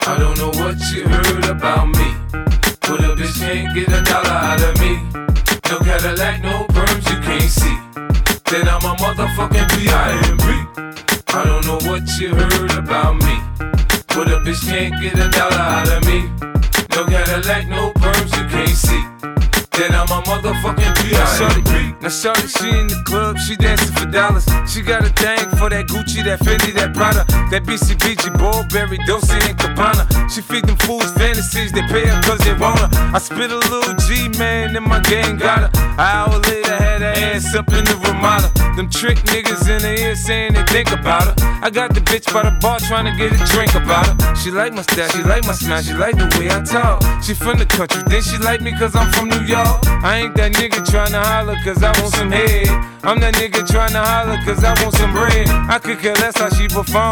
I don't know what you heard about me, but a bitch can't get $1 out of me. No Cadillac, no perms, you can't see that I'm a motherfucking P.I.M.P. I don't know what you heard about me, but a bitch can't get $1 out of me. No Cadillac, no perms, you can't see that I'm a motherfucking P.I.M.P. Now shorty, she in the club, she dancing for dollars. She got a thing for that Gucci, that Fendi, that Prada, that BCBG, Burberry, Dolce and Gabbana. She feed them fools fantasies, they pay her cause they want her. I spit a little G, man, and my gang got her. An hour later, had her ass up in the Ramada. Them trick niggas in the ear saying they think about her. I got the bitch by the bar trying to get a drink about her. She like my style, she like my smile, she like the way I talk. She from the country, then she like me cause I'm from New York. I ain't that nigga tryna holler cause I want some head. I'm that nigga tryna holler cause I want some bread. I could care less how she perform.